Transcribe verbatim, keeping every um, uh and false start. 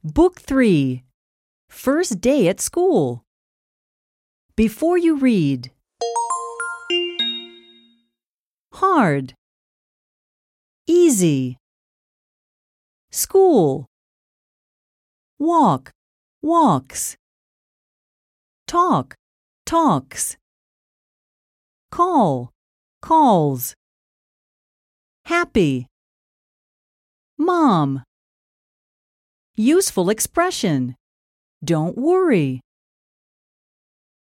Book three. First day at school. Before you read. Hard. Easy. School. Walk, walks. Talk, talks. Call, calls. Happy. Mom. Useful expression. Don't worry.